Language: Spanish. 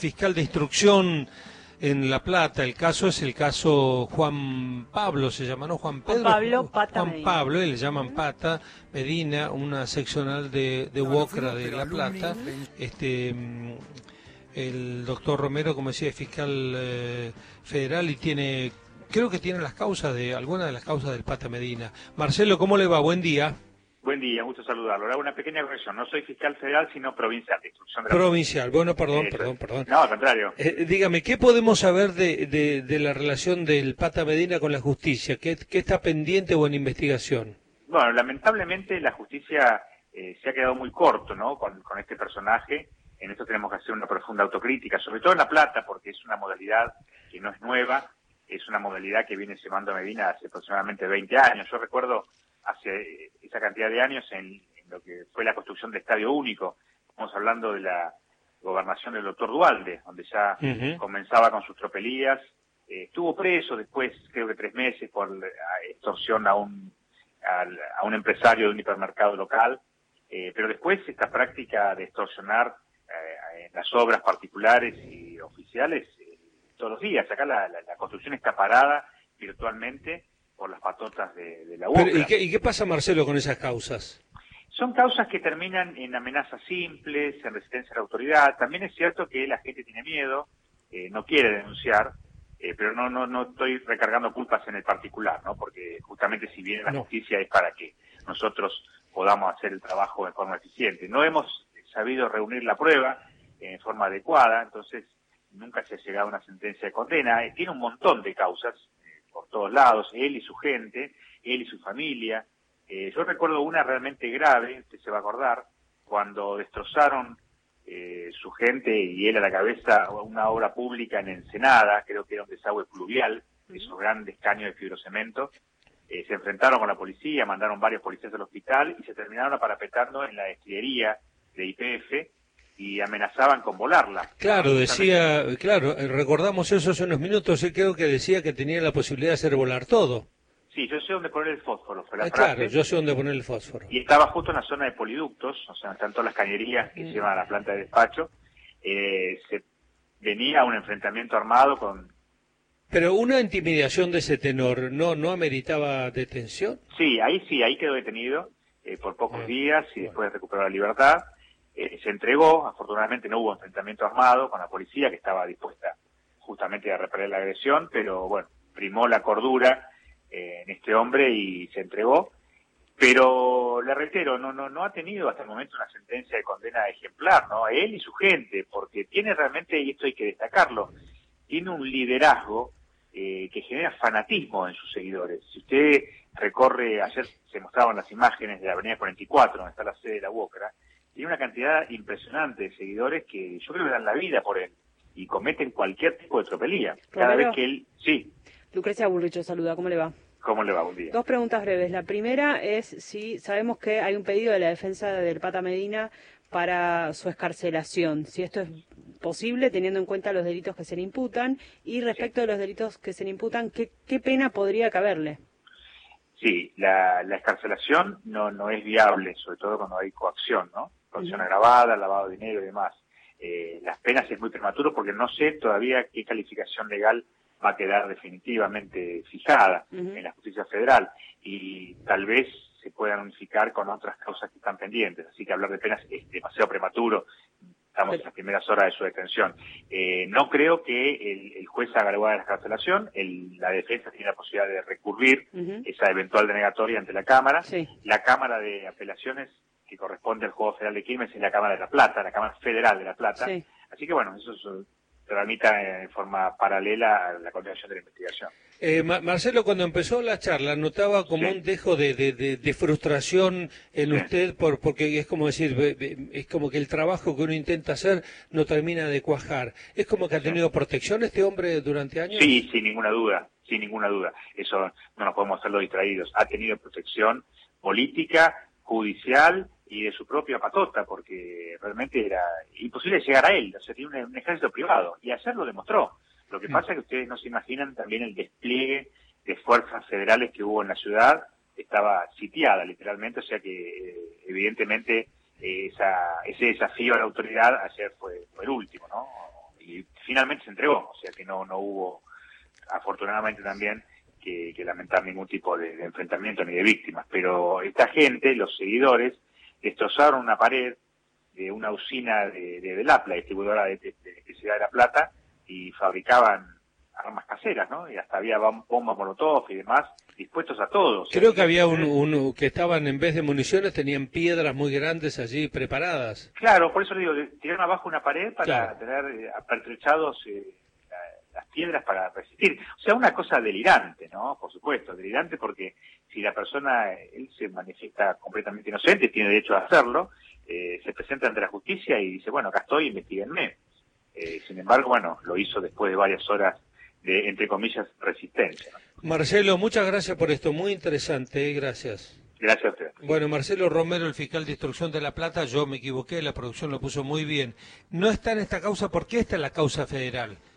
Fiscal de instrucción en La Plata. El caso es el caso Juan Pablo, se llama, ¿no? Juan Pedro. Juan Pablo Pata Juan Medina. Pablo, le llaman Pata Medina, una seccional de UOCRA de La Plata. El doctor Romero, como decía, es fiscal federal y creo que tiene algunas de las causas del Pata Medina. Marcelo, ¿cómo le va? Buen día. Buen día, gusto saludarlo. Le hago una pequeña corrección. No soy fiscal federal, sino provincial de instrucción de la Provincial. Bueno, perdón. No, al contrario. Dígame, ¿qué podemos saber de la relación del Pata Medina con la justicia? ¿Qué está pendiente o en investigación? Bueno, lamentablemente la justicia se ha quedado muy corto, ¿no? Con este personaje. En esto tenemos que hacer una profunda autocrítica, sobre todo en La Plata, porque es una modalidad que no es nueva, es una modalidad que viene llevando Medina hace aproximadamente 20 años. Yo recuerdo hace esa cantidad de años en lo que fue la construcción de Estadio Único. Estamos hablando de la gobernación del doctor Duhalde, donde ya comenzaba con sus tropelías. Estuvo preso después, creo que 3 meses, por extorsión a un empresario de un hipermercado local. Pero después esta práctica de extorsionar en las obras particulares y oficiales todos los días. Acá la construcción está parada virtualmente por las patotas de la UOCRA. ¿Y qué pasa, Marcelo, con esas causas? Son causas que terminan en amenazas simples, en resistencia a la autoridad. También es cierto que la gente tiene miedo, no quiere denunciar, pero no estoy recargando culpas en el particular, ¿no? Porque justamente si viene la justicia es para que nosotros podamos hacer el trabajo de forma eficiente. No hemos sabido reunir la prueba en forma adecuada, entonces nunca se ha llegado a una sentencia de condena. Tiene un montón de causas por todos lados, él y su gente, él y su familia. Yo recuerdo una realmente grave, usted se va a acordar, cuando destrozaron su gente y él a la cabeza una obra pública en Ensenada, creo que era un desagüe pluvial, esos grandes caños de fibrocemento. Se enfrentaron con la policía, mandaron varios policías al hospital y se terminaron aparapetando en la destilería de YPF y amenazaban con volarla. Claro, recordamos eso hace unos minutos, él creo que decía que tenía la posibilidad de hacer volar todo. Sí, yo sé dónde poner el fósforo, fue la frase. Claro, yo sé dónde poner el fósforo. Y estaba justo en la zona de poliductos, o sea, tanto las cañerías que llevan a la planta de despacho, se venía un enfrentamiento armado con... Pero una intimidación de ese tenor, ¿no ameritaba detención? Sí, ahí quedó detenido por pocos días y después recuperó la libertad. Se entregó, afortunadamente no hubo enfrentamiento armado con la policía que estaba dispuesta justamente a repeler la agresión, pero bueno, primó la cordura en este hombre y se entregó. Pero le reitero, no ha tenido hasta el momento una sentencia de condena ejemplar, ¿no? A él y su gente, porque tiene realmente, y esto hay que destacarlo, tiene un liderazgo que genera fanatismo en sus seguidores. Si usted recorre, ayer se mostraban las imágenes de la avenida 44, donde está la sede de la UOCRA, tiene una cantidad impresionante de seguidores que yo creo que dan la vida por él y cometen cualquier tipo de tropelía. Cada vez que él... Sí. Lucrecia Burricho saluda, ¿cómo le va? ¿Cómo le va? Buen día. 2 preguntas breves. La primera es si sabemos que hay un pedido de la defensa del Pata Medina para su excarcelación, si esto es posible teniendo en cuenta los delitos que se le imputan, y respecto de los delitos que se le imputan, ¿qué pena podría caberle? Sí, la excarcelación no es viable, sobre todo cuando hay coacción, ¿no? Coacción agravada, lavado de dinero y demás. Las penas es muy prematuro porque no sé todavía qué calificación legal va a quedar definitivamente fijada en la justicia federal y tal vez se puedan unificar con otras causas que están pendientes, así que hablar de penas es demasiado prematuro. Estamos en las primeras horas de su detención. No creo que el juez haga lugar a la excarcelación. La defensa tiene la posibilidad de recurrir esa eventual denegatoria ante la Cámara. Sí. La Cámara de Apelaciones, que corresponde al Juzgado Federal de Quilmes, es la Cámara de La Plata, la Cámara Federal de La Plata. Sí. Así que bueno, eso se tramita en forma paralela a la continuación de la investigación. Marcelo, cuando empezó la charla, notaba como un dejo de frustración en usted, porque es como decir, es como que el trabajo que uno intenta hacer no termina de cuajar. ¿Es como que ha tenido protección este hombre durante años? Sí, sin ninguna duda. Eso no nos podemos hacerlo distraídos. Ha tenido protección política, judicial y de su propia patota, porque realmente era imposible llegar a él. O sea, tiene un ejército privado, y ayer lo demostró. Lo que pasa es que ustedes no se imaginan también el despliegue de fuerzas federales que hubo en la ciudad. Estaba sitiada, literalmente, o sea que evidentemente ese desafío a la autoridad ayer fue el último, ¿no? Y finalmente se entregó, o sea que no hubo, afortunadamente también, que lamentar ningún tipo de enfrentamiento ni de víctimas. Pero esta gente, los seguidores, destrozaron una pared de una usina de Lapla, distribuidora de electricidad de La Plata, y fabricaban armas caseras, ¿no? Y hasta había bombas molotov y demás, dispuestos a todos. Creo que había uno que estaban, en vez de municiones, tenían piedras muy grandes allí preparadas. Claro, por eso le digo, tiraron abajo una pared para Claro. tener apertrechados las piedras para resistir. O sea, una cosa delirante, ¿no? Por supuesto, delirante porque si la persona, él se manifiesta completamente inocente, tiene derecho a hacerlo, se presenta ante la justicia y dice, bueno, acá estoy, investiguenme. Sin embargo, bueno, lo hizo después de varias horas de, entre comillas, resistencia, ¿no? Marcelo, muchas gracias por esto, muy interesante, gracias. Gracias a usted. Bueno, Marcelo Romero, el fiscal de instrucción de La Plata, yo me equivoqué, la producción lo puso muy bien. No está en esta causa porque esta es la causa federal.